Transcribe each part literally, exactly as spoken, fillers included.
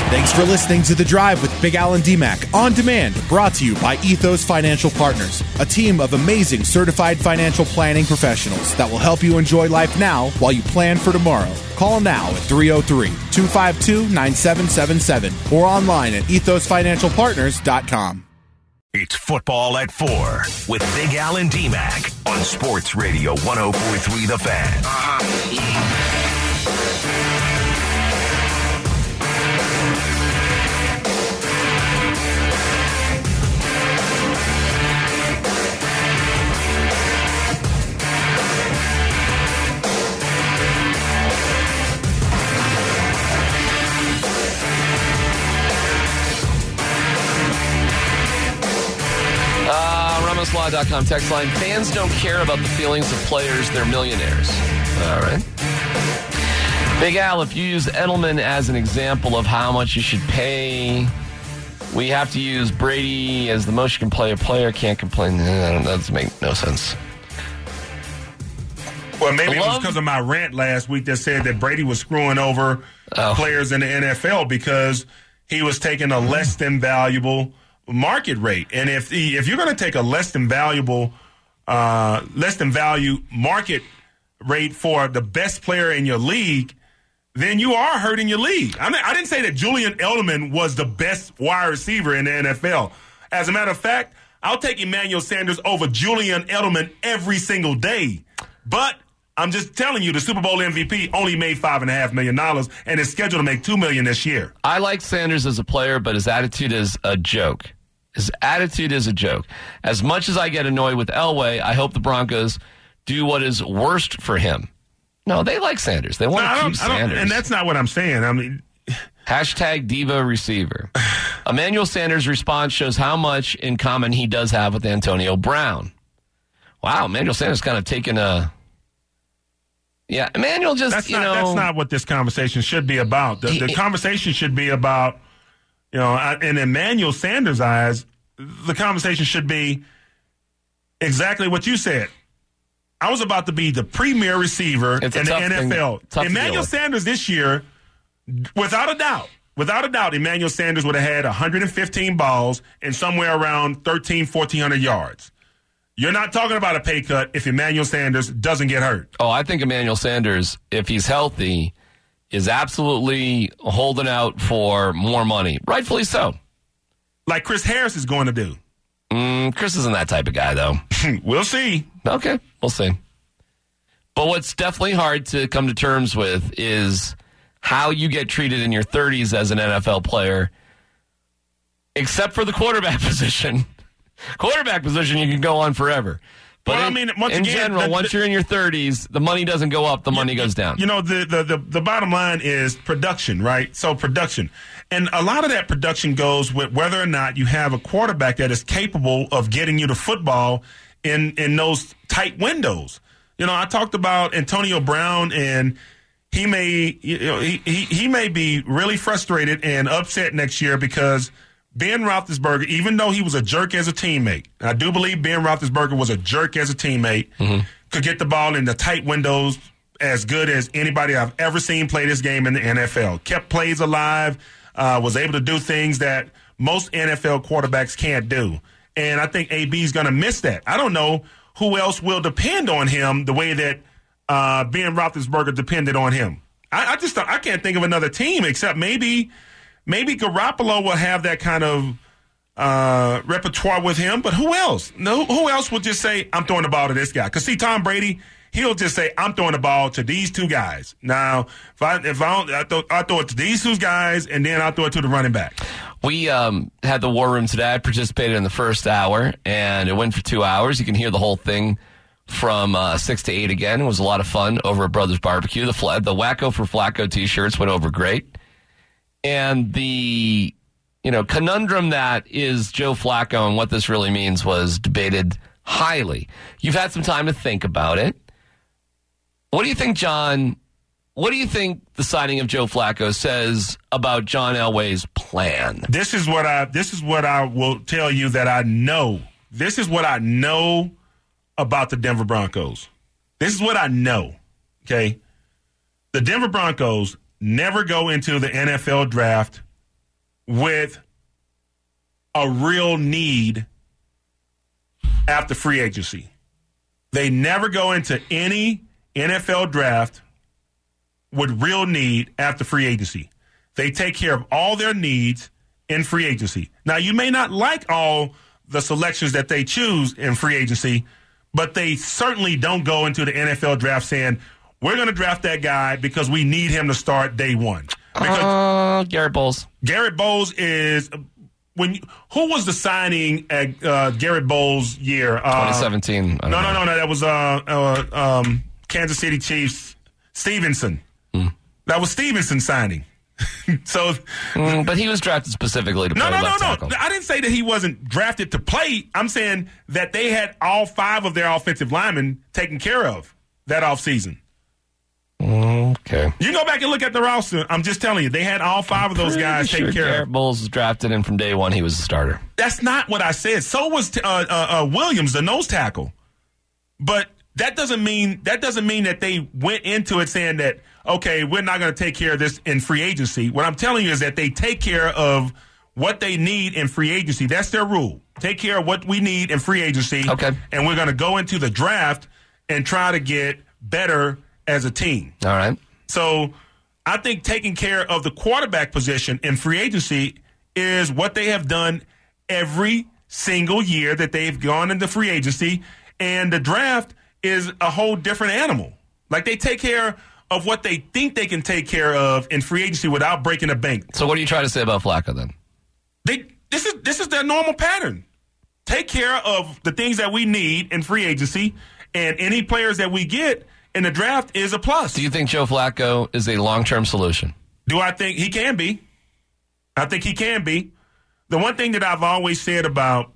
Thanks for listening to The Drive with Big Al and D-Mac on demand, brought to you by Ethos Financial Partners, a team of amazing certified financial planning professionals that will help you enjoy life now while you plan for tomorrow. Call now at three oh three, two five two, nine seven seven seven or online at ethos financial partners dot com. It's Football at four with Big Al and D-Mac on Sports Radio one oh four point three The Fan. Uh-huh. Yeah. Law dot com text line. Fans don't care about the feelings of players. They're millionaires. All right. Big Al, if you use Edelman as an example of how much you should pay, we have to use Brady as the most you can play. A player can't complain. That doesn't make no sense. Well, maybe Love. It was because of my rant last week that said that Brady was screwing over oh. players in the N F L because he was taking a less than valuable market rate. And if the, if you're going to take a less than valuable, uh, less than value market rate for the best player in your league, then you are hurting your league. I mean, I didn't say that Julian Edelman was the best wide receiver in the N F L. As a matter of fact, I'll take Emmanuel Sanders over Julian Edelman every single day. But I'm just telling you, the Super Bowl M V P only made five and a half million dollars and is scheduled to make two million this year. I like Sanders as a player, but his attitude is a joke. His attitude is a joke. As much as I get annoyed with Elway, I hope the Broncos do what is worst for him. No, they like Sanders. They want no, to keep Sanders. And that's not what I'm saying. I mean, hashtag diva receiver. Emmanuel Sanders' response shows how much in common he does have with Antonio Brown. Wow, Emmanuel Sanders kind of taking a... Yeah, Emmanuel just, that's you not, know... That's not what this conversation should be about. The, the conversation should be about... You know, in Emmanuel Sanders' eyes, the conversation should be exactly what you said. I was about to be the premier receiver it's in the N F L. Thing, Emmanuel Sanders this year, without a doubt, without a doubt, Emmanuel Sanders would have had one hundred fifteen balls and somewhere around thirteen, fourteen hundred yards. You're not talking about a pay cut if Emmanuel Sanders doesn't get hurt. Oh, I think Emmanuel Sanders, if he's healthy, is absolutely holding out for more money. Rightfully so. Like Chris Harris is going to do. Mm, Chris isn't that type of guy, though. We'll see. Okay, we'll see. But what's definitely hard to come to terms with is how you get treated in your thirties as an N F L player, except for the quarterback position. Quarterback position, you can go on forever. But well, in, I mean, once in again, general, the, once the, you're in your thirties, the money doesn't go up, the money you, goes down. You know, the, the, the, the bottom line is production, right? So production. And a lot of that production goes with whether or not you have a quarterback that is capable of getting you the football in, in those tight windows. You know, I talked about Antonio Brown, and he may, you know, he, he, he may be really frustrated and upset next year because Ben Roethlisberger, even though he was a jerk as a teammate, I do believe Ben Roethlisberger was a jerk as a teammate, mm-hmm. could get the ball in the tight windows as good as anybody I've ever seen play this game in the N F L. Kept plays alive, uh, was able to do things that most N F L quarterbacks can't do. And I think A B is going to miss that. I don't know who else will depend on him the way that uh, Ben Roethlisberger depended on him. I, I just I can't think of another team except maybe – Maybe Garoppolo will have that kind of uh, repertoire with him, but who else? No, who else would just say, I'm throwing the ball to this guy? Because, see, Tom Brady, he'll just say, I'm throwing the ball to these two guys. Now, if I if I, don't, I, throw, I throw it to these two guys, and then I'll throw it to the running back. We um, had the War Room today. I participated in the first hour, and it went for two hours. You can hear the whole thing from uh, six to eight again. It was a lot of fun over at Brothers Barbecue. The, fla- the Wacko for Flacco T-shirts went over great. And the, you know, conundrum that is Joe Flacco and what this really means was debated highly. You've had some time to think about it. What do you think, John, what do you think the signing of Joe Flacco says about John Elway's plan? This is what I, this is what I will tell you that I know. This is what I know about the Denver Broncos. This is what I know, okay? The Denver Broncos never go into the N F L draft with a real need after free agency. They never go into any N F L draft with real need after free agency. They take care of all their needs in free agency. Now, you may not like all the selections that they choose in free agency, but they certainly don't go into the N F L draft saying, we're going to draft that guy because we need him to start day one. Because uh, Garrett Bowles. Garrett Bowles is when you, who was the signing at uh, Garrett Bowles' year? Uh, twenty seventeen. No, no, no, no. That was uh, uh, um, Kansas City Chiefs Stevenson. Mm. That was Stevenson signing. so, mm, but he was drafted specifically to play no, no, left no, tackle. no. I didn't say that he wasn't drafted to play. I'm saying that they had all five of their offensive linemen taken care of that offseason. Okay. You go back and look at the roster. I'm just telling you, they had all five of those guys sure taken care Garrett of. Bowles was drafted, and from day one, he was a starter. That's not what I said. So was uh, uh, uh, Williams, the nose tackle. But that doesn't mean that doesn't mean that they went into it saying that, okay, we're not going to take care of this in free agency. What I'm telling you is that they take care of what they need in free agency. That's their rule. Take care of what we need in free agency. Okay. And we're going to go into the draft and try to get better as a team. All right. So I think taking care of the quarterback position in free agency is what they have done every single year that they've gone into free agency. And the draft is a whole different animal. Like, they take care of what they think they can take care of in free agency without breaking a bank. So what are you trying to say about Flacco then? They this is this is their normal pattern. Take care of the things that we need in free agency, and any players that we get in the draft is a plus. Do you think Joe Flacco is a long-term solution? Do I think he can be? I think he can be. The one thing that I've always said about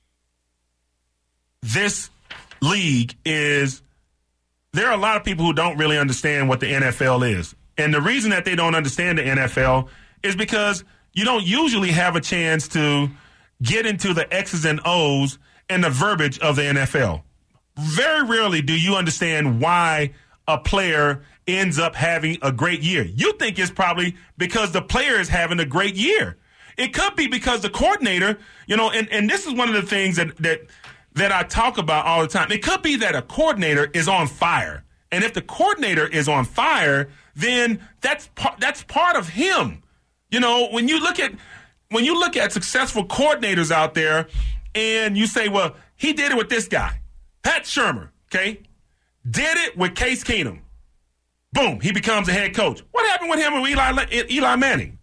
this league is there are a lot of people who don't really understand what the N F L is. And the reason that they don't understand the N F L is because you don't usually have a chance to get into the X's and O's and the verbiage of the N F L. Very rarely do you understand why a player ends up having a great year. You think it's probably because the player is having a great year. It could be because the coordinator, you know, and, and this is one of the things that, that that I talk about all the time. It could be that a coordinator is on fire. And if the coordinator is on fire, then that's part, that's part of him. You know, when you look at when you look at successful coordinators out there and you say, well, he did it with this guy. Pat Shurmur, okay, did it with Case Keenum. Boom, he becomes a head coach. What happened with him and Eli, Eli Manning?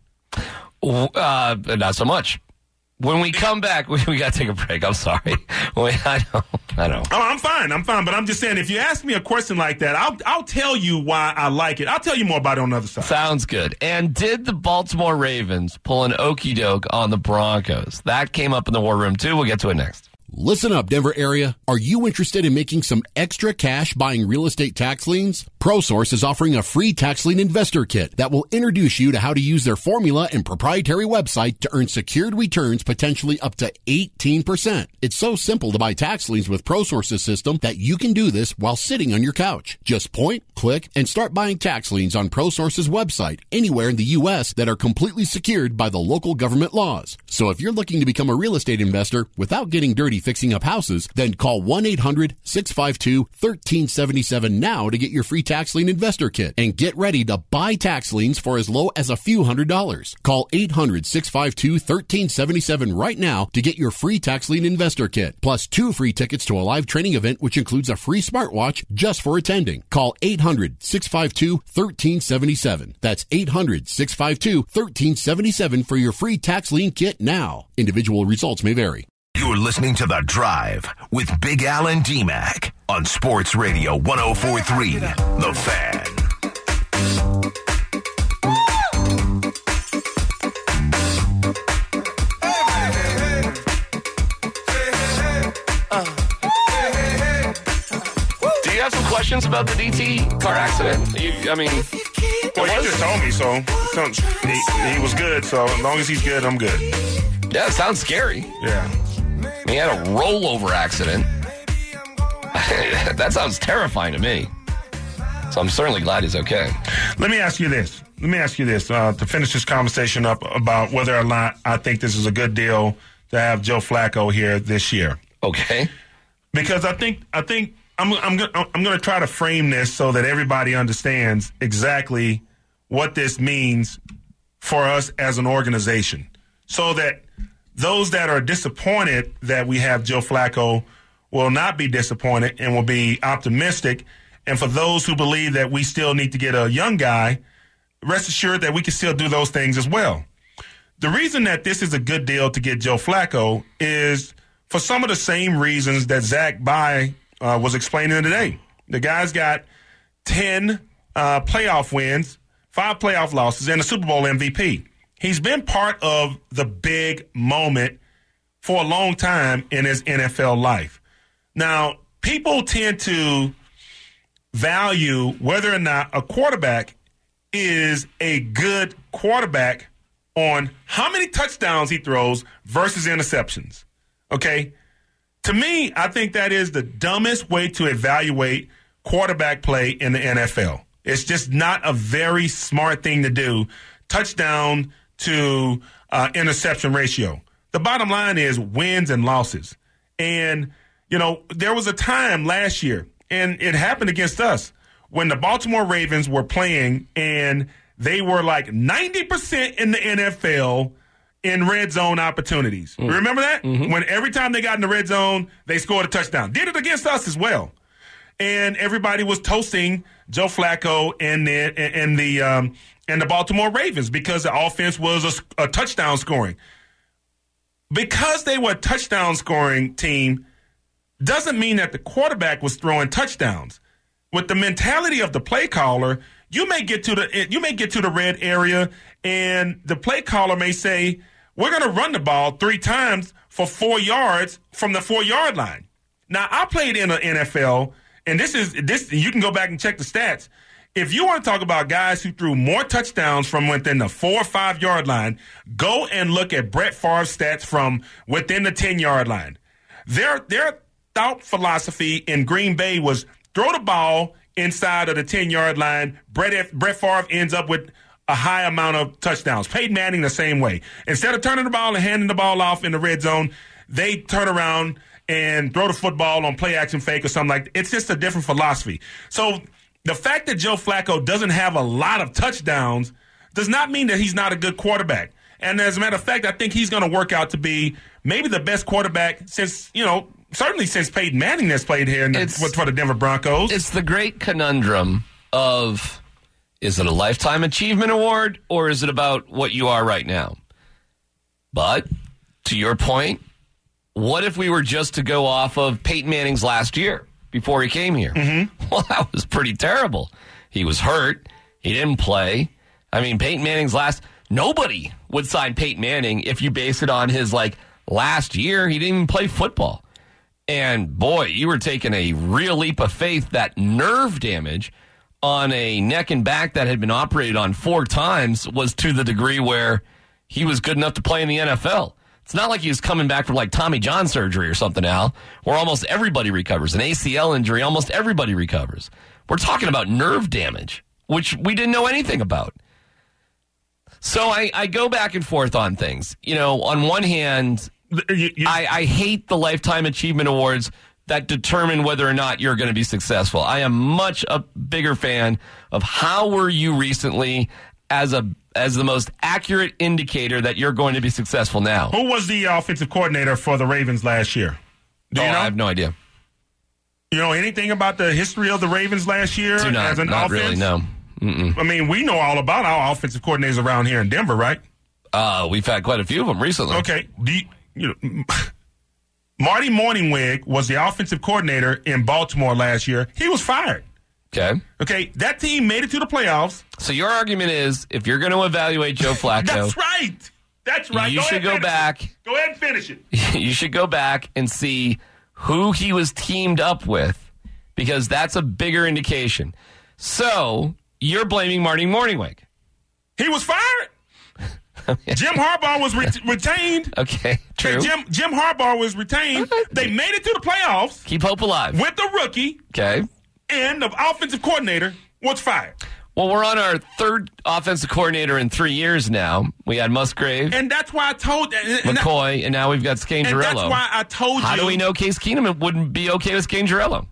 Uh, not so much. When we come back, we, we got to take a break. I'm sorry. Wait, I know. I know. Oh, I'm fine. I'm fine. But I'm just saying, if you ask me a question like that, I'll I'll tell you why I like it. I'll tell you more about it on the other side. Sounds good. And did the Baltimore Ravens pull an okie doke on the Broncos? That came up in the War Room, too. We'll get to it next. Listen up, Denver area. Are you interested in making some extra cash buying real estate tax liens? ProSource is offering a free tax lien investor kit that will introduce you to how to use their formula and proprietary website to earn secured returns potentially up to eighteen percent. It's so simple to buy tax liens with ProSource's system that you can do this while sitting on your couch. Just point, click, and start buying tax liens on ProSource's website anywhere in the U S that are completely secured by the local government laws. So if you're looking to become a real estate investor without getting dirty fixing up houses, then call one eight hundred six five two one three seven seven now to get your free tax lien investor kit and get ready to buy tax liens for as low as a few hundred dollars. Call eight hundred six five two one three seven seven right now to get your free tax lien investor kit, plus two free tickets to a live training event which includes a free smartwatch just for attending. Call eight hundred six five two one three seven seven. That's eight hundred six five two one three seven seven for your free tax lien kit now. Individual results may vary. You're listening to The Drive with Big Al and D-Mac on Sports Radio one oh four point three, The Fan. Do you have some questions about the D T car accident? You, I mean... Well, you just told me, so, so he, he was good, so as long as he's good, I'm good. Yeah, it sounds scary. Yeah. He had a rollover accident. That sounds terrifying to me. So I'm certainly glad he's okay. Let me ask you this. let me ask you this uh, to finish this conversation up about whether or not I think this is a good deal to have Joe Flacco here this year. Okay. Because I think I think I'm I'm I'm going to try to frame this so that everybody understands exactly what this means for us as an organization, so that those that are disappointed that we have Joe Flacco will not be disappointed and will be optimistic. And for those who believe that we still need to get a young guy, rest assured that we can still do those things as well. The reason that this is a good deal to get Joe Flacco is for some of the same reasons that Zach Bye uh, was explaining today. The guy's got ten uh, playoff wins, five playoff losses, and a Super Bowl M V P. He's been part of the big moment for a long time in his N F L life. Now, people tend to value whether or not a quarterback is a good quarterback on how many touchdowns he throws versus interceptions. Okay? To me, I think that is the dumbest way to evaluate quarterback play in the N F L. It's just not a very smart thing to do. Touchdown to uh, interception ratio. The bottom line is wins and losses. And, you know, there was a time last year, and it happened against us, when the Baltimore Ravens were playing and they were like ninety percent in the N F L in red zone opportunities. Mm. Remember that? Mm-hmm. When every time they got in the red zone, they scored a touchdown. Did it against us as well. And everybody was toasting Joe Flacco and the and the um, and the Baltimore Ravens because the offense was a, a touchdown scoring. Because they were a touchdown scoring team doesn't mean that the quarterback was throwing touchdowns. With the mentality of the play caller, you may get to the you may get to the red area, and the play caller may say, "We're going to run the ball three times for four yards from the four yard line." Now, I played in the N F L, and this is this. You can go back and check the stats. If you want to talk about guys who threw more touchdowns from within the four or five yard line, go and look at Brett Favre's stats from within the ten yard line. Their their thought philosophy in Green Bay was throw the ball inside of the ten yard line. Brett, Brett Favre ends up with a high amount of touchdowns. Peyton Manning the same way. Instead of turning the ball and handing the ball off in the red zone, they turn around and throw the football on play action fake or something like that. It's just a different philosophy. So the fact that Joe Flacco doesn't have a lot of touchdowns does not mean that he's not a good quarterback. And as a matter of fact, I think he's going to work out to be maybe the best quarterback since, you know, certainly since Peyton Manning has played here in the, for the Denver Broncos. It's the great conundrum of, is it a Lifetime Achievement Award or is it about what you are right now? But to your point, what if we were just to go off of Peyton Manning's last year before he came here? Mm-hmm. Well, that was pretty terrible. He was hurt. He didn't play. I mean, Peyton Manning's last, nobody would sign Peyton Manning if you base it on his, like, last year. He didn't even play football. And, boy, you were taking a real leap of faith. That nerve damage on a neck and back that had been operated on four times was to the degree where he was good enough to play in the N F L. It's not like he was coming back from, like, Tommy John surgery or something, Al, where almost everybody recovers. An A C L injury, almost everybody recovers. We're talking about nerve damage, which we didn't know anything about. So I, I go back and forth on things. You know, on one hand, you, you, I, I hate the Lifetime Achievement Awards that determine whether or not you're going to be successful. I am much a bigger fan of how were you recently as a as the most accurate indicator that you're going to be successful now. Who was the offensive coordinator for the Ravens last year? Do oh, you know? I have no idea. You know anything about the history of the Ravens last year Do not, as an not offense? Really, no. Mm-mm. I mean, we know all about our offensive coordinators around here in Denver, right? Uh, we've had quite a few of them recently. Okay. Do you, you know, Marty Morningwig was the offensive coordinator in Baltimore last year. He was fired. Okay. Okay. That team made it to the playoffs. So your argument is, if you're going to evaluate Joe Flacco, that's right. That's right. You go should go back. It. Go ahead and finish it. You should go back and see who he was teamed up with, because that's a bigger indication. So you're blaming Marty Morningwig. He was fired. Jim Harbaugh was re- retained. Okay, true. Okay, Jim Jim Harbaugh was retained. Okay. They made it to the playoffs. Keep hope alive. With the rookie. Okay. And the offensive coordinator was fired. Well, we're on our third offensive coordinator in three years now. We had Musgrave, And that's why I told and McCoy, and now we've got Scangarello. And that's why I told How you. do we know Case Keenum wouldn't be okay with Scangarello?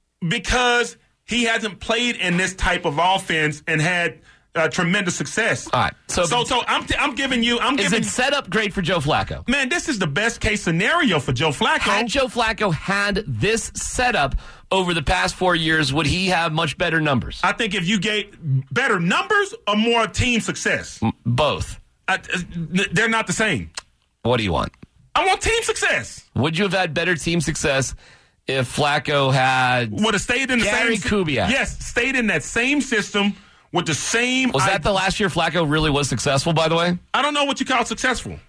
Because he hasn't played in this type of offense and had uh, tremendous success. All right. So, So, so I'm, t- I'm giving you. I'm is giving. it set up great for Joe Flacco? Man, this is the best case scenario for Joe Flacco. Had Joe Flacco had this setup over the past four years, would he have much better numbers? I think if you gave better numbers or more team success, Both. I, they're not the same. What do you want? I want team success. Would you have had better team success if Flacco had Would have stayed in the Gary same. Kubiak? Yes, stayed in that same system with the same. Was I, that the last year Flacco really was successful, by the way? I don't know what you call successful.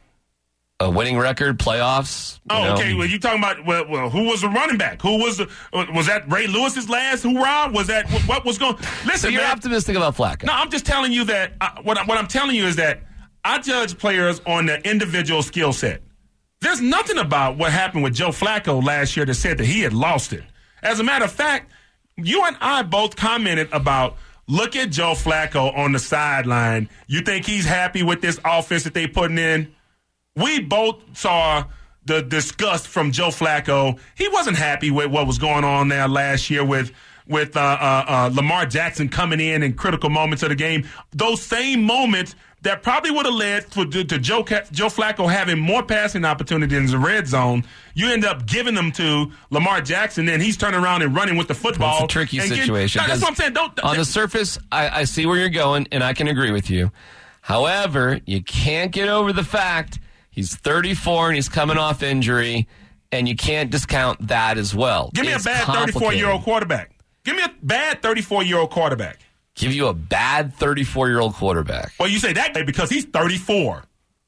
A winning record, playoffs? you Oh, know? okay. Well, you talking about well, well, who was the running back? Who was the was that Ray Lewis's last hoorah? Was that what was going? Listen, So you're man, optimistic about Flacco? No, I'm just telling you that uh, what, I, what I'm telling you is that I judge players on their individual skill set. There's nothing about what happened with Joe Flacco last year that said that he had lost it. As a matter of fact, you and I both commented about look at Joe Flacco on the sideline. You think he's happy with this offense that they putting in? We both saw the disgust from Joe Flacco. He wasn't happy with what was going on there last year with with uh, uh, uh, Lamar Jackson coming in in critical moments of the game. Those same moments that probably would have led to, to, to Joe, Joe Flacco having more passing opportunities in the red zone. You end up giving them to Lamar Jackson, and he's turning around and running with the football. It's a tricky and situation. Get, no, that's what I'm saying. Don't, on the surface, I, I see where you're going, and I can agree with you. However, you can't get over the fact he's thirty-four and he's coming off injury, and you can't discount that as well. Give me It's a bad thirty-four-year-old quarterback. Give me a bad thirty-four-year-old quarterback. Give you a bad thirty-four-year-old quarterback. Well, you say that because he's thirty-four.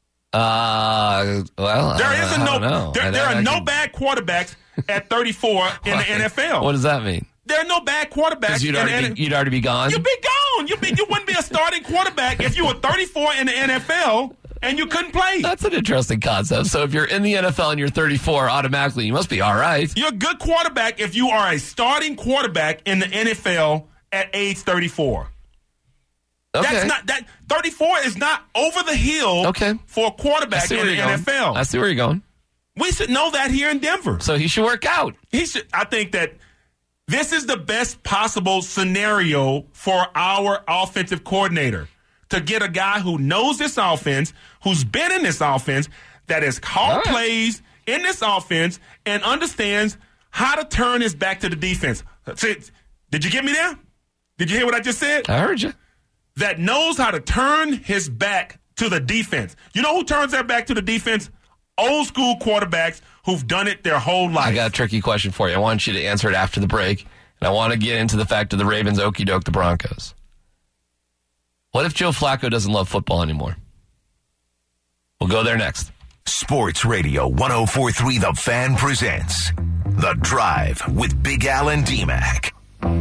Uh, well, There I, isn't I no. don't know. There, I- there I are no can- bad quarterbacks at thirty-four in the N F L. What does that mean? There are no bad quarterbacks. Because you'd, in the already N- be- you'd already be gone? You'd be gone. You'd be, you wouldn't be a starting quarterback if you were thirty-four in the N F L and you couldn't play. That's an interesting concept. So if you're in the N F L and you're thirty-four, automatically you must be all right. You're a good quarterback if you are a starting quarterback in the N F L at age thirty-four. Okay. That's not that thirty-four is not over the hill Okay. for a I quarterback see in where the you're N going. F L. I see where you're going. We should know that here in Denver. So he should work out. He should. I think that this is the best possible scenario for our offensive coordinator to get a guy who knows this offense, who's been in this offense, that has called right. plays in this offense, and understands how to turn his back to the defense. See, did you get me there? Did you hear what I just said? I heard you. That knows how to turn his back to the defense. You know who turns their back to the defense? Old school quarterbacks who've done it their whole life. I got a tricky question for you. I want you to answer it after the break. And I want to get into the fact of the Ravens okey doke the Broncos. What if Joe Flacco doesn't love football anymore? We'll go there next. Sports Radio one oh four point three The Fan presents The Drive with Big Al and D-Mac.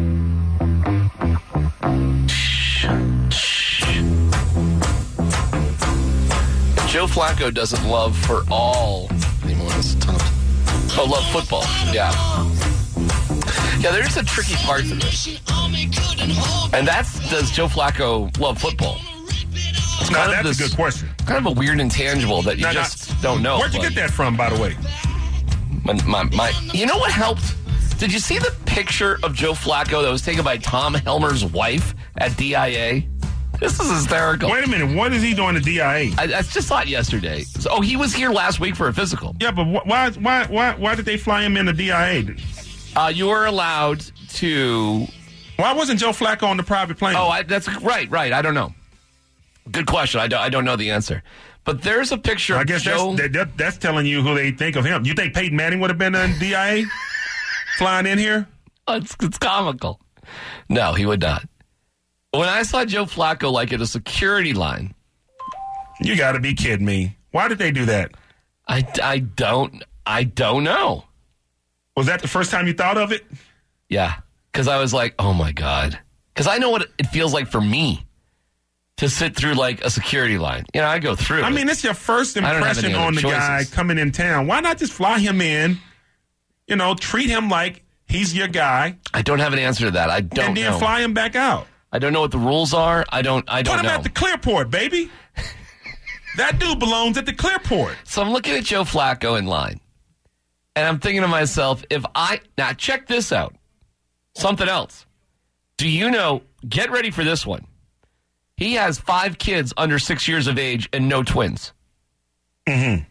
Joe Flacco doesn't love for all anymore. That's a ton of, oh, love football. Yeah. Yeah, there's a tricky part to this. And that's, does Joe Flacco love football? It's Now, kind of that's this- a good question. Kind of a weird intangible that you Now, now, just don't know. Where'd you but get that from, by the way? My, my, my, you know what helped? Did you see the picture of Joe Flacco that was taken by Tom Helmer's wife at D I A? This is hysterical. Wait a minute. What is he doing to D I A? I, I just saw it yesterday. So, oh, he was here last week for a physical. Yeah, but wh- why, why, why, why did they fly him into D I A? Uh, you were allowed to. Why wasn't Joe Flacco on the private plane? Oh, I, that's right, right. I don't know. Good question. I don't, I don't know the answer. But there's a picture I of guess Joe. that's, that, that, that's telling you who they think of him. You think Peyton Manning would have been in D I A flying in here? It's, it's comical. No, he would not. When I saw Joe Flacco like at a security line, You got to be kidding me. Why did they do that? I, I don't I don't know. Was that the first time you thought of it? Yeah, because I was like, oh my god, because I know what it feels like for me to sit through like a security line. You know, I go through. I it. mean, it's your first I don't have impression any other on the guy choices. coming in town. Why not just fly him in? You know, treat him like he's your guy, I don't have an answer to that. I don't and then know. fly him back out. I don't know what the rules are. I don't. I don't Put him know. at the Clearport, baby. That dude belongs at the Clearport. So I'm looking at Joe Flacco in line, and I'm thinking to myself, if I now check this out, something else. Do you know? Get ready for this one. He has five kids under six years of age and no twins. Mm-hmm.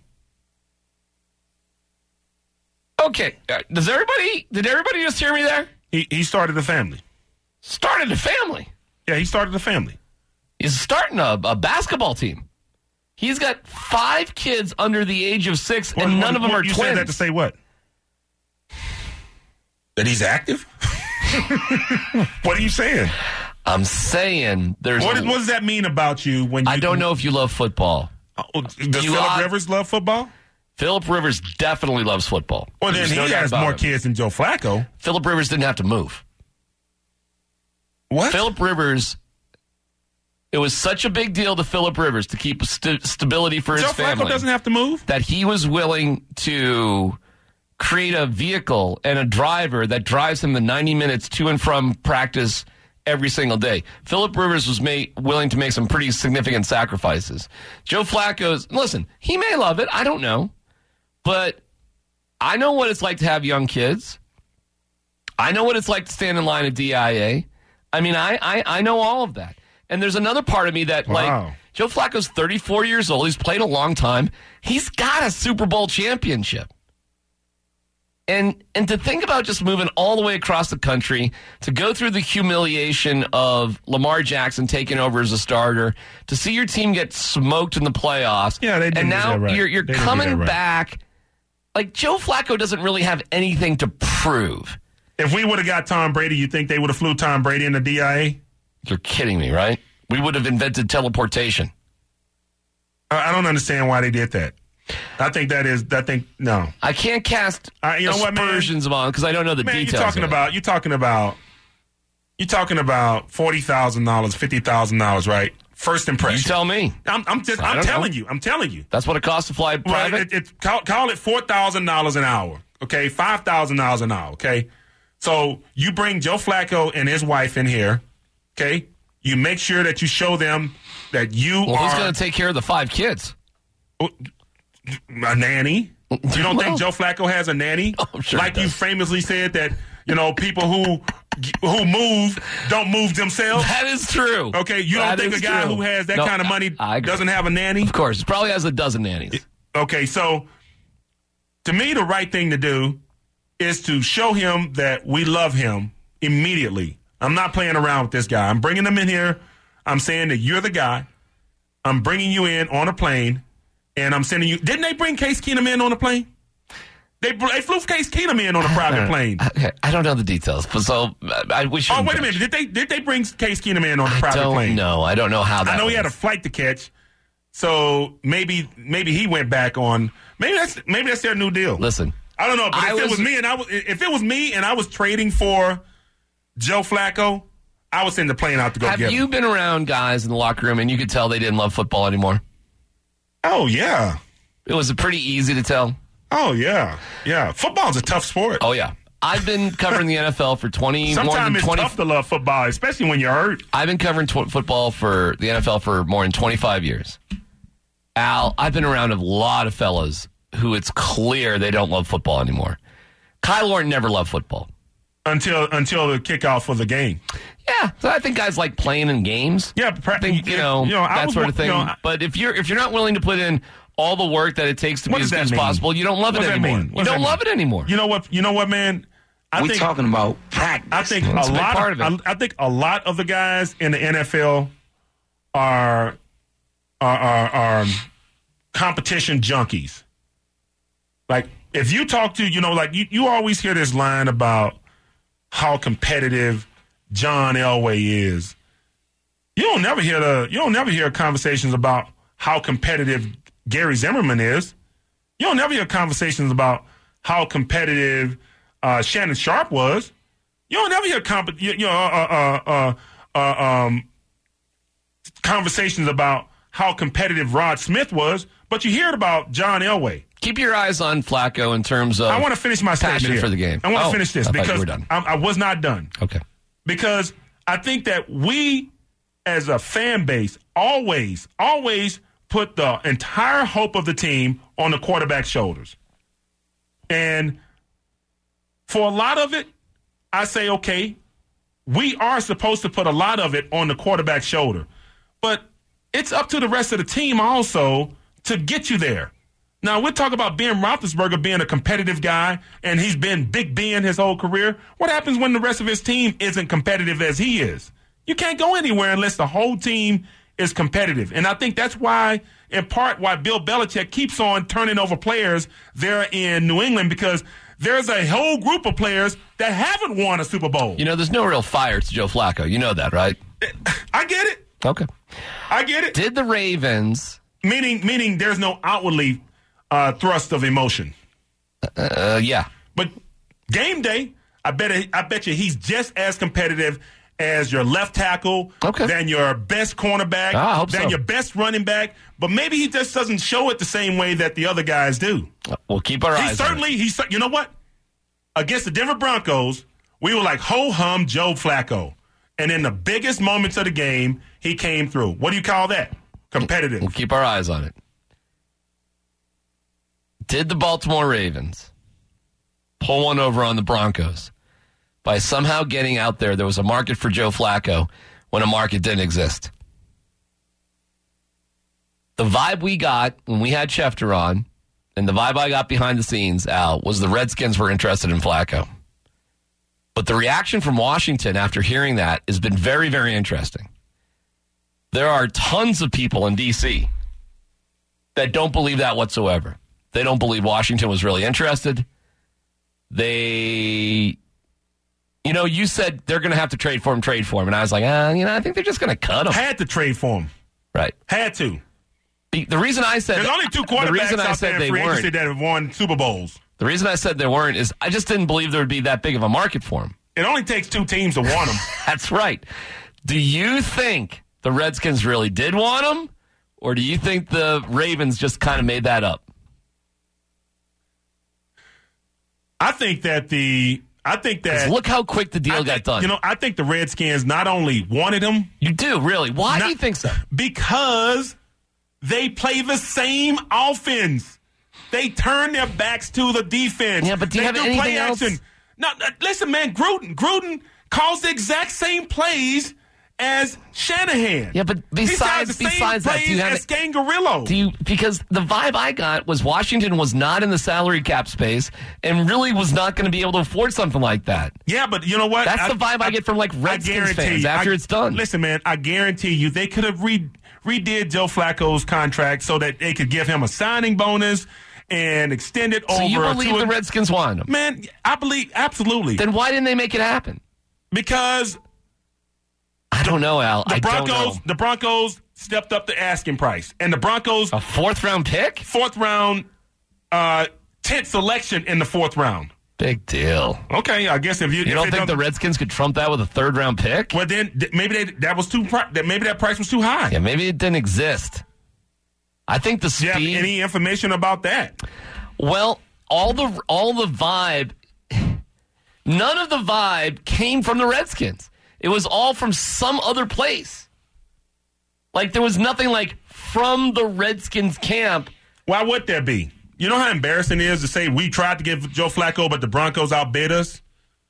Okay, uh, does everybody? Did everybody just hear me there? He he started a family. Started a family. Yeah, he started a family. He's starting a, a basketball team. He's got five kids under the age of six, What, and what, none of them what, are you twins. said that to say what? That he's active? What are you saying? I'm saying there's. What, a, is, what does that mean about you when you... I don't know if you love football. Oh, does You Phillip are- Rivers love football? Phillip Rivers definitely loves football. Well, then There's he no doubt has about more it. kids than Joe Flacco. Phillip Rivers didn't have to move. What? Phillip Rivers, it was such a big deal to Phillip Rivers to keep st- stability for his Joe family Flacco doesn't have to move? that he was willing to create a vehicle and a driver that drives him the ninety minutes to and from practice every single day. Phillip Rivers was made, willing to make some pretty significant sacrifices. Joe Flacco's, listen, he may love it. I don't know. But I know what it's like to have young kids. I know what it's like to stand in line at D I A. I mean, I, I, I know all of that. And there's another part of me that, Wow. like, Joe Flacco's thirty-four years old. He's played a long time. He's got a Super Bowl championship. And and to think about just moving all the way across the country to go through the humiliation of Lamar Jackson taking over as a starter, to see your team get smoked in the playoffs. Yeah, they didn't and do now that right. you're you're They didn't do coming that right. back. Like, Joe Flacco doesn't really have anything to prove. If we would have got Tom Brady, you think they would have flew Tom Brady into D I A? You're kidding me, right? We would have invented teleportation. I I don't understand why they did that. I think that is, I think, no. I can't cast Uh, you know what, man? aspersions on because I don't know the Man, details. you're talking of it. about, you're talking about, you're talking about forty thousand dollars, fifty thousand dollars, right? First impression. You tell me. I'm, I'm just, I I'm don't telling know. you, I'm telling you. That's what it costs to fly Right, private. it, it, call, call it four thousand dollars an hour, okay? five thousand dollars an hour, okay? So you bring Joe Flacco and his wife in here, okay? You make sure that you show them that you well, are who's going to take care of the five kids? a nanny. You don't Well, think Joe Flacco has a nanny? Oh, I'm sure like he you does. famously said that, you know, people who who move don't move themselves. That is true. Okay, you That don't think a is guy true. who has that No, kind of money I agree. doesn't have a nanny? Of course. It probably has a dozen nannies. Okay, so to me, the right thing to do is to show him that we love him immediately. I'm not playing around with this guy. I'm bringing him in here. I'm saying that you're the guy. I'm bringing you in on a plane, and I'm sending you. Didn't they bring Case Keenum in on a plane? They, they flew Case Keenum in on a private plane. Okay, I don't know the details, but so uh, I, we should. Oh, wait a minute. Did they did they bring Case Keenum in on a I private don't plane? know. I don't know how that. I know he had a was. flight to catch, so maybe maybe he went back on. Maybe that's maybe that's their new deal. Listen, I don't know, but I if it was- was me and I was if it was me and I was trading for Joe Flacco, I would send the plane out to go have get you him. been around guys in the locker room and you could tell they didn't love football anymore? Oh yeah, It was pretty easy to tell. oh yeah, yeah. Football's a tough sport. Oh yeah, I've been covering the N F L for twenty more Sometimes than it's twenty. tough to love football, especially when you're hurt. I've been covering tw- football for the N F L for more than twenty-five years. Al, I've been around a lot of fellas who it's clear they don't love football anymore. Kyle Orton never loved football. Until until the kickoff for the game. Yeah, so I think guys like playing in games. Yeah, pra- I think you know, you know, I that was sort wa- of thing. you know, I- but if you're if you're not willing to put in all the work that it takes to What be as does good that as mean? possible, you don't love What it does that anymore. mean? You What does don't that love mean? it anymore. You know what? You know what, man? I we think talking about practice. I think That's a a big lot part of, of it. I, I think a lot of the guys in the N F L are are are, are competition junkies. Like if you talk to, you know, like you, you always hear this line about how competitive John Elway is. You don't never hear the you don't never hear conversations about how competitive Gary Zimmerman is. You don't never hear conversations about how competitive uh, Shannon Sharp was. You don't never hear comp- you, you know, uh, uh, uh, uh, um, conversations about how competitive Rod Smith was, but you hear it about John Elway. Keep your eyes on Flacco in terms of I want to finish my passion statement here. for the game. I want to Oh, finish this I thought you because were done. I, I was not done. Okay. Because I think that we, as a fan base, always, always put the entire hope of the team on the quarterback's shoulders. And for a lot of it, I say, okay, we are supposed to put a lot of it on the quarterback's shoulder. But it's up to the rest of the team also to get you there. Now, we're talking about Ben Roethlisberger being a competitive guy, and he's been Big Ben his whole career. What happens when the rest of his team isn't competitive as he is? You can't go anywhere unless the whole team is competitive. And I think that's why, in part, why Bill Belichick keeps on turning over players there in New England, because there's a whole group of players that haven't won a Super Bowl. You know, there's no real fire to Joe Flacco. You know that, right? I get it. Okay. I get it. Did the Ravens... Meaning, meaning there's no outwardly uh, thrust of emotion. Uh, yeah. But game day, I bet I bet you he's just as competitive as your left tackle, okay. than your best cornerback, ah, I hope than so. your best running back. But maybe he just doesn't show it the same way that the other guys do. We'll keep our he eyes certainly, on it. He You know what? Against the Denver Broncos, we were like, ho-hum Joe Flacco. And in the biggest moments of the game, he came through. What do you call that? Competitive. We'll keep our eyes on it. Did the Baltimore Ravens pull one over on the Broncos by somehow getting out there? There was a market for Joe Flacco when a market didn't exist. The vibe we got when we had Schefter on, and the vibe I got behind the scenes, Al, was the Redskins were interested in Flacco. But the reaction from Washington after hearing that has been very, very interesting. There are tons of people in D C that don't believe that whatsoever. They don't believe Washington was really interested. They, you know, you said they're going to have to trade for him, trade for him. And I was like, uh, you know, I think they're just going to cut him. Had to trade for him. Right. Had to. The, the reason I said... There's only two quarterbacks the out there in free agency that have won Super Bowls. The reason I said they weren't is I just didn't believe there would be that big of a market for him. It only takes two teams to want him. That's right. Do you think the Redskins really did want him, or do you think the Ravens just kind of made that up? I think that the I think that look how quick the deal I got think, done. You know, I think the Redskins not only wanted him. You do, really? Why not, do you think so? Because they play the same offense. They turn their backs to the defense. Yeah, but do you they have do anything play else? action. No, listen, man, Gruden, Gruden calls the exact same plays as Shanahan. Yeah, but besides he besides the that, same do you have plays as Scangarillo? Do you because the vibe I got was Washington was not in the salary cap space and really was not going to be able to afford something like that. Yeah, but you know what? That's I, the vibe I, I get from like Redskins fans you, after I, it's done. Listen, man, I guarantee you they could have re- redid Joe Flacco's contract so that they could give him a signing bonus and extend it so over. So you believe to the a, Redskins wanted him? Man, I believe absolutely. Then why didn't they make it happen? Because I don't know, Al. The I Broncos, don't know. The Broncos stepped up the asking price, and the Broncos a fourth round pick, fourth round, uh, tenth selection in the fourth round. Big deal. Okay, I guess if you you if don't think the Redskins could trump that with a third round pick, well then th- maybe they, that was too that maybe that price was too high. Yeah, maybe it didn't exist. I think the speed. Do you have any information about that? Well, all the all the vibe, none of the vibe came from the Redskins. It was all from some other place. Like, there was nothing like from the Redskins camp. Why would there be? You know how embarrassing it is to say we tried to get Joe Flacco, but the Broncos outbid us?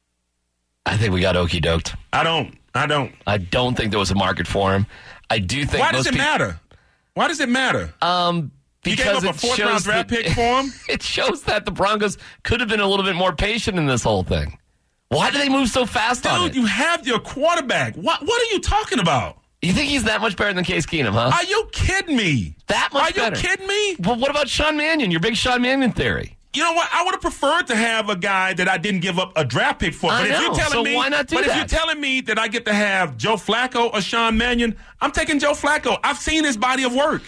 I think we got okey doked. I don't. I don't. I don't think there was a market for him. I do think. Why does it pe- matter? Why does it matter? Um, because you gave up a it fourth round shows draft that, pick for him? It shows that the Broncos could have been a little bit more patient in this whole thing. Why do they move so fast Dude, on it? you have your quarterback. What What are you talking about? You think he's that much better than Case Keenum, huh? Are you kidding me? That much Are better. you kidding me? Well, what about Sean Mannion? Your big Sean Mannion theory. You know what? I would have preferred to have a guy that I didn't give up a draft pick for. I But know. if you're telling So me, why not do but that? if you're telling me that I get to have Joe Flacco or Sean Mannion, I'm taking Joe Flacco. I've seen his body of work.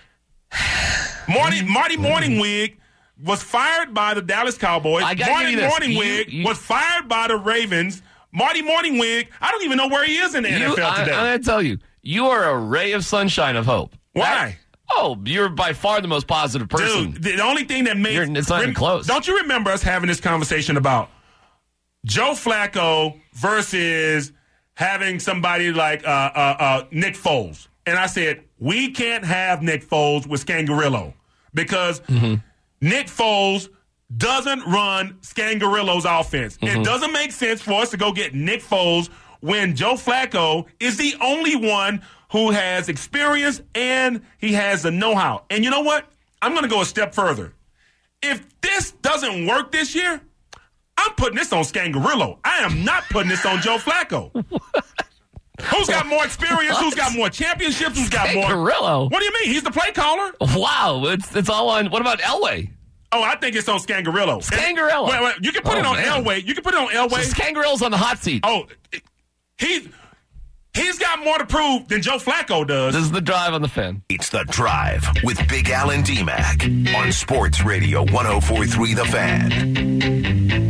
Marty Marty Morningwig was fired by the Dallas Cowboys. I gotta Marty give you this. Morningwig You- you- was fired by the Ravens. Marty Morningwig, I don't even know where he is in the You, N F L I, today. I'm going to tell you, you are a ray of sunshine of hope. Why? That- oh, you're by far the most positive person. Dude, the only thing that makes You're- it's not even close. Don't you remember us having this conversation about Joe Flacco versus having somebody like uh, uh, uh, Nick Foles. And I said, we can't have Nick Foles with Scangarello because mm-hmm. Nick Foles doesn't run Scangarello's offense. Mm-hmm. It doesn't make sense for us to go get Nick Foles when Joe Flacco is the only one who has experience and he has the know-how. And you know what? I'm going to go a step further. If this doesn't work this year, I'm putting this on Scangarello. I am not putting this on Joe Flacco. Who's got more experience? What? Who's got more championships? Who's got more? Scangarello. What do you mean? He's the play caller. Wow, it's it's all on. What about Elway? Oh, I think it's on Scangarello. Scangarello. Wait, wait, you can put oh, it on man. Elway. You can put it on Elway. So Scangarello's on the hot seat. Oh, he's he's got more to prove than Joe Flacco does. This is the Drive on the Fan. It's the Drive with Big Al and D-Mac on Sports Radio one oh four point three The Fan.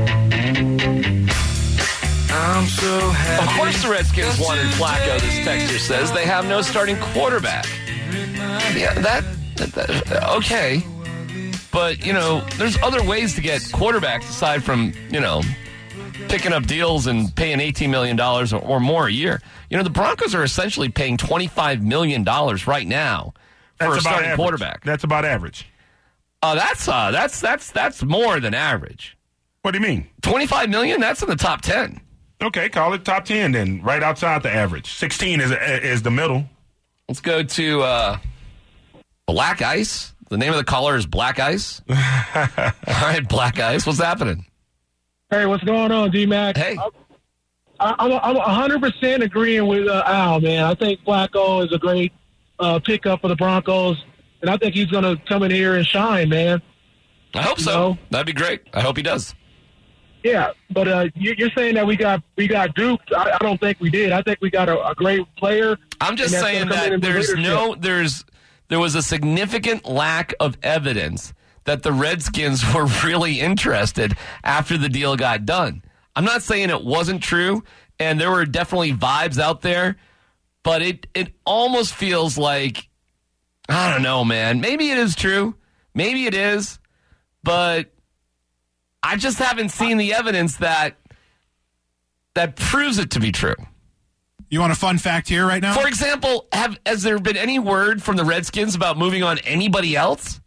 I'm so happy. Of course the Redskins wanted Flacco, this texter says. They have no starting quarterback. Yeah, that, that, that okay. But, you know, there's other ways to get quarterbacks aside from, you know, picking up deals and paying eighteen million dollars or, or more a year. You know, the Broncos are essentially paying twenty-five million dollars right now for that's a starting average. quarterback. That's about average. Oh, uh, that's uh, that's that's that's more than average. What do you mean? twenty-five million dollars? That's in the top ten. Okay, call it top ten then, right outside the average. sixteen is is the middle. Let's go to uh, Black Ice. The name of the caller is Black Ice. All right, Black Ice. What's happening? Hey, what's going on, D-Mac? Hey. I, I'm, I'm one hundred percent agreeing with uh, Al, man. I think Flacco is a great uh, pickup for the Broncos, and I think he's going to come in here and shine, man. I hope you so. know? That'd be great. I hope he does. Yeah, but uh, you, you're saying that we got we got duped. I, I don't think we did. I think we got a, a great player. I'm just saying that there's no there's there was a significant lack of evidence that the Redskins were really interested after the deal got done. I'm not saying it wasn't true, and there were definitely vibes out there, but it it almost feels like, I don't know, man. Maybe it is true. Maybe it is, but I just haven't seen the evidence that that proves it to be true. You want a fun fact here right now? For example, have has there been any word from the Redskins about moving on anybody else?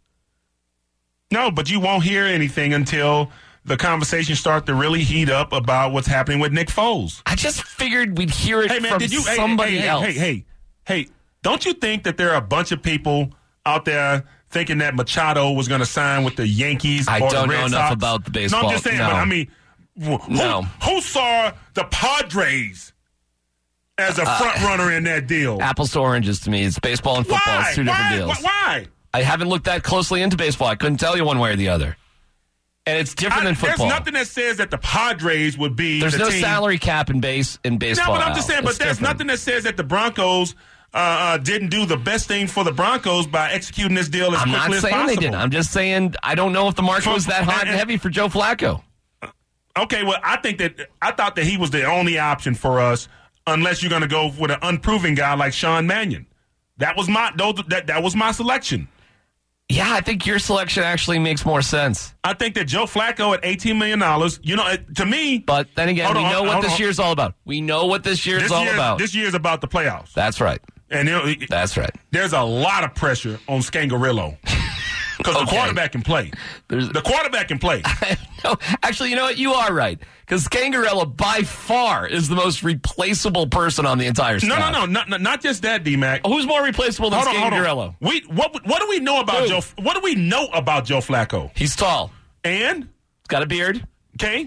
No, but you won't hear anything until the conversation starts to really heat up about what's happening with Nick Foles. I just figured we'd hear it hey, man, from did you, somebody hey, hey, else. Hey, hey, hey, hey, don't you think that there are a bunch of people out there thinking that Machado was going to sign with the Yankees I or don't the Red know Sox? enough about the baseball. No, I'm just saying, no. but I mean, who, no. who saw the Padres as a front uh, runner in that deal? Apples to oranges to me. It's baseball and football. Why? It's two Why? different deals. Why? I haven't looked that closely into baseball. I couldn't tell you one way or the other. And it's different I, than football. There's nothing that says that the Padres would be There's the no team. salary cap in base in baseball. No, but I'm just saying, Al. but It's there's different. nothing that says that the Broncos uh, uh, didn't do the best thing for the Broncos by executing this deal as I'm quickly not as saying possible. they didn't. I'm just saying I don't know if the market was that hot and heavy for Joe Flacco. Okay, well, I think that I thought that he was the only option for us, unless you're going to go with an unproven guy like Sean Mannion. That was my those, that that was my selection. Yeah, I think your selection actually makes more sense. I think that Joe Flacco at eighteen million dollars, you know, to me. But then again, hold we on, know what hold this on. year's all about. We know what this year's This all year, about. this year's about the playoffs. That's right. And you know, That's right. There's a lot of pressure on Scangarello because Okay. the quarterback can play. There's- the quarterback can play. no, actually, you know what? You are right. Because Scangarello, by far, is the most replaceable person on the entire staff. No, no, no, not, not, not just that, D-Mac. Who's more replaceable than Hold on, hold on. Scangarello? We what what do we know about Who? Joe? What do we know about Joe Flacco? He's tall. And He's got a beard. okay,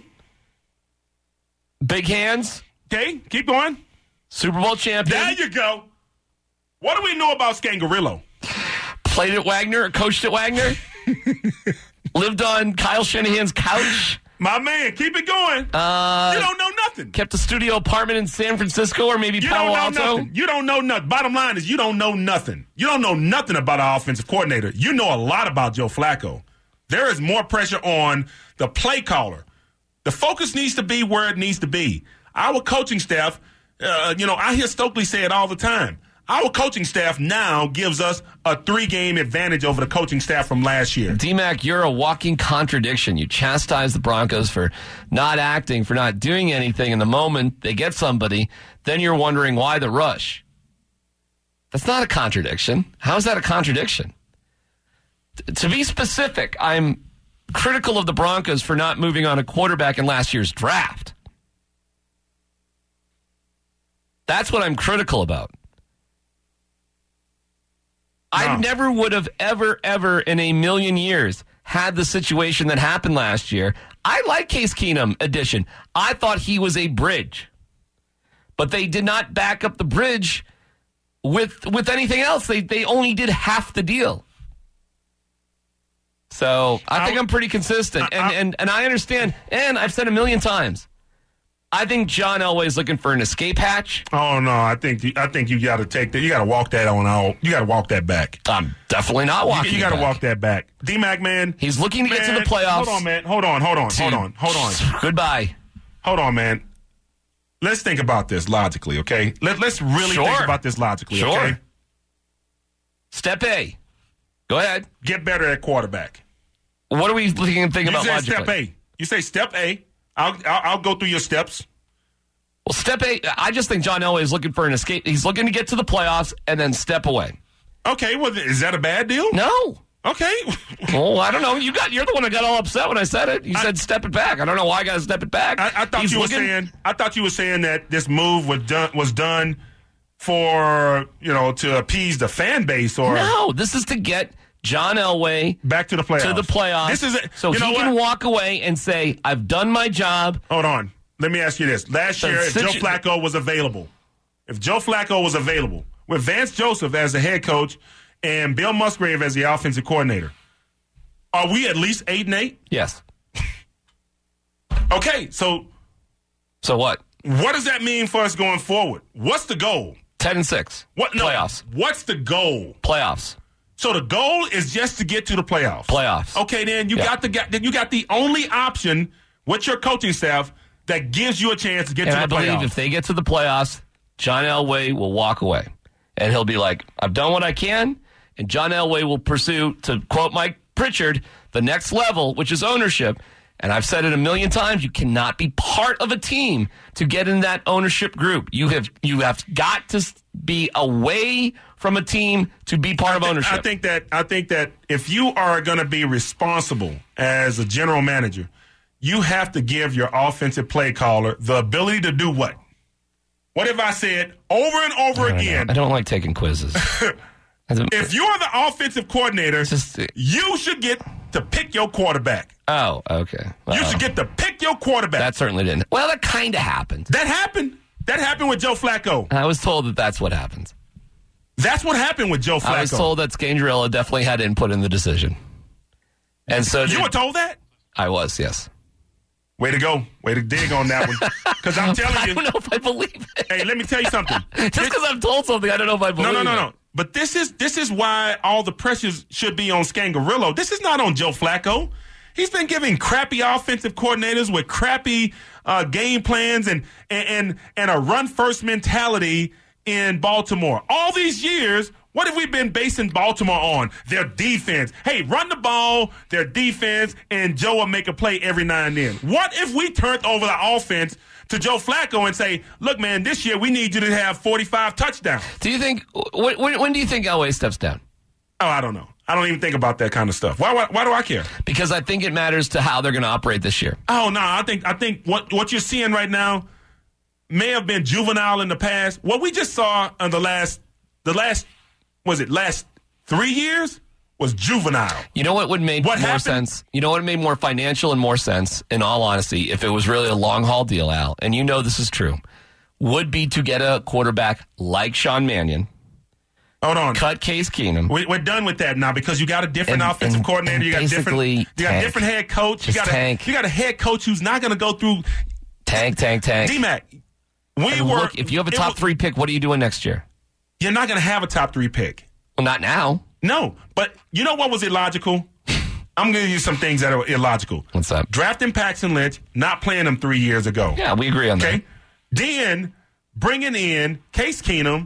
Big hands. okay, keep going. Super Bowl champion. There you go. What do we know about Scangarello? Played at Wagner, coached at Wagner. Lived on Kyle Shanahan's couch. My man, keep it going. Uh, you don't know nothing. Kept a studio apartment in San Francisco or maybe You Palo don't know Alto. nothing. You don't know nothing. Bottom line is you don't know nothing. You don't know nothing about our offensive coordinator. You know a lot about Joe Flacco. There is more pressure on the play caller. The focus needs to be where it needs to be. Our coaching staff, uh, you know, I hear Stokely say it all the time. our coaching staff now gives us a three-game advantage over the coaching staff from last year. D-Mac, you're a walking contradiction. You chastise the Broncos for not acting, for not doing anything. In the moment they get somebody, then you're wondering why the rush. That's not a contradiction. How is that a contradiction? T- to be specific, I'm critical of the Broncos for not moving on a quarterback in last year's draft. That's what I'm critical about. No. I never would have ever, ever in a million years had the situation that happened last year. I like Case Keenum addition. I thought he was a bridge. But they did not back up the bridge with with anything else. They they only did half the deal. So I think I'm pretty consistent. And, and, and I understand, and I've said a million times, I think John Elway is looking for an escape hatch. Oh no, I think I think you got to take that. You got to walk that on out. You got to walk that back. I'm definitely not walking. You, you got to walk that back. D-Mac, man, he's looking to man, get to the playoffs. Hold on, man. Hold on. Hold on. Hold on. Hold on. Goodbye. Hold on, man. Let's think about this logically, okay? Let Let's really sure. think about this logically, sure. okay? Step A. Go ahead. Get better at quarterback. What are we thinking, thinking about logically? You say logically? step A. You say step A. I'll, I'll I'll go through your steps. Well, step A, I just think John Elway is looking for an escape. He's looking to get to the playoffs and then step away. Okay, well, is that a bad deal? No. Okay. Well, I don't know. You got you're the one that got all upset when I said it. You I, said step it back. I don't know why I got to step it back. I, I thought He's you looking, were saying. I thought you were saying that this move was done was done for you know to appease the fan base or no. This is to get John Elway back to the playoffs. To the playoffs. This is it. So you know he can what? walk away and say, "I've done my job." Hold on. Let me ask you this. Last The year, if situ- Joe Flacco was available, if Joe Flacco was available, with Vance Joseph as the head coach and Bill Musgrave as the offensive coordinator, are we at least eight and eight? Yes. Okay, so So what? what does that mean for us going forward? What's the goal? Ten and six. What no, Playoffs. What's the goal? Playoffs. So the goal is just to get to the playoffs. Playoffs. Okay, then you Yeah. got the then you got the only option with your coaching staff that gives you a chance to get And to I the believe playoffs. if they get to the playoffs, John Elway will walk away. And he'll be like, I've done what I can. And John Elway will pursue, to quote Mike Pritchard, the next level, which is ownership. And I've said it a million times, you cannot be part of a team to get in that ownership group. You have you have got to be away from a team to be part I of think, ownership. I think that I think that if you are going to be responsible as a general manager, you have to give your offensive play caller the ability to do what? What have I said over and over I don't again? know. I don't like taking quizzes. If you're the offensive coordinator, Just- you should get to pick your quarterback. Oh, okay. Well, You should get to pick your quarterback. that certainly didn't. Well, that kind of happened. that happened. That happened with Joe Flacco. I was told that that's what happens. That's what happened with Joe Flacco. I was told that Scandrilla definitely had input in the decision. And so you did- were told that? I was, yes. Way to go. Way to dig on that one. Because I'm telling I you. don't know if I believe it. Hey, let me tell you something. Just because I'm told something, I don't know if I believe No, it. no, no, no. But this is this is why all the pressures should be on Scangarillo. This is not on Joe Flacco. He's been giving crappy offensive coordinators with crappy uh, game plans and, and and and a run first mentality in Baltimore. All these years, what have we been basing Baltimore on? Their defense. Hey, run the ball, their defense, and Joe will make a play every now and then. What if we turned over the offense to Joe Flacco and say, look, man, this year we need you to have forty-five touchdowns? Do you think, when, when, when do you think Elway steps down? Oh, I don't know. I don't even think about that kind of stuff. Why, why, why do I care? Because I think it matters to how they're going to operate this year. Oh, no, I think I think what, what you're seeing right now may have been juvenile in the past. What we just saw in the last, the last, was it last three years was juvenile. You know what would make What more happened? sense? You know what made more financial and more sense, in all honesty, if it was really a long haul deal, Al, and you know this is true, would be to get a quarterback like Sean Mannion, Hold on. cut Case Keenum. We, we're done with that now because you got a different And- offensive and- coordinator. and You got different. basically You got a tank. different head coach. You Just got a tank. you got a head coach who's not going to go through. Tank, tank, tank. D-Mac, we And were. look, if you have a it top was- three pick, what are you doing next year? you're not going to have a top three pick. Well, not now. No, but you know what was illogical? I'm going to use some things that are illogical. What's that? Drafting Paxton Lynch, not playing him three years ago. Yeah, we agree on Okay. that. Then bringing in Case Keenum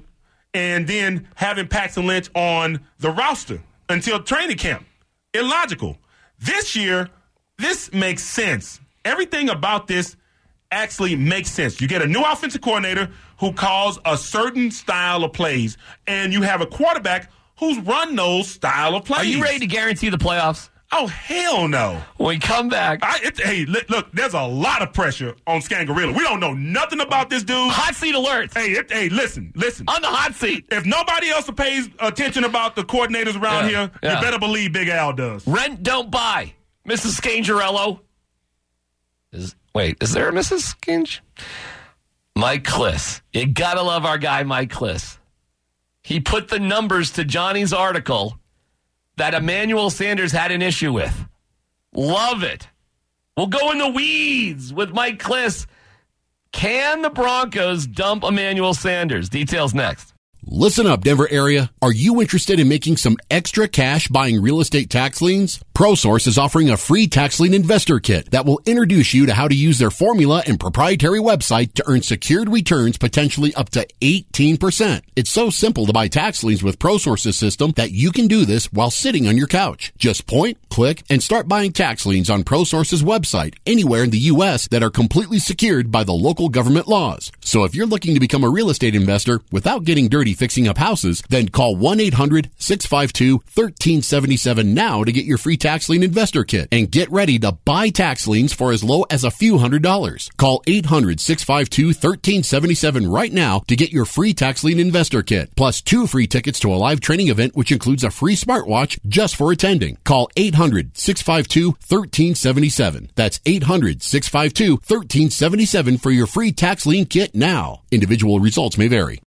and then having Paxton Lynch on the roster until training camp. Illogical. This year, this makes sense. Everything about this actually makes sense. You get a new offensive coordinator who calls a certain style of plays, and you have a quarterback who's run those style of plays. Are you ready to guarantee the playoffs? Oh, hell no. When we come back. I, it, hey, look, there's a lot of pressure on Scangarilla. We don't know nothing about this dude. Hot seat alert. Hey, it, hey, listen, listen. On the hot seat. If nobody else pays attention about the coordinators around Yeah, here, yeah. you better believe Big Al does. Rent, don't buy. Missus Scangarello. Is, wait, is there a Missus Scange? Mike Kliss. You gotta love our guy, Mike Kliss. He put the numbers to Johnny's article that Emmanuel Sanders had an issue with. Love it. We'll go in the weeds with Mike Kliss. Can the Broncos dump Emmanuel Sanders? Details next. Listen up, Denver area. Are you interested in making some extra cash buying real estate tax liens? ProSource is offering a free tax lien investor kit that will introduce you to how to use their formula and proprietary website to earn secured returns potentially up to eighteen percent. It's so simple to buy tax liens with ProSource's system that you can do this while sitting on your couch. Just point, click, and start buying tax liens on ProSource's website anywhere in the U S that are completely secured by the local government laws. So if you're looking to become a real estate investor without getting dirty fixing up houses, then call one eight hundred six five two one three seven seven now to get your free tax lien investor kit and get ready to buy tax liens for as low as a few hundred dollars. Call eight hundred six five two one three seven seven right now to get your free tax lien investor kit, plus two free tickets to a live training event which includes a free smartwatch just for attending. Call eight hundred six five two one three seven seven. That's eight hundred six five two one three seven seven for your free tax lien kit now. Individual results may vary.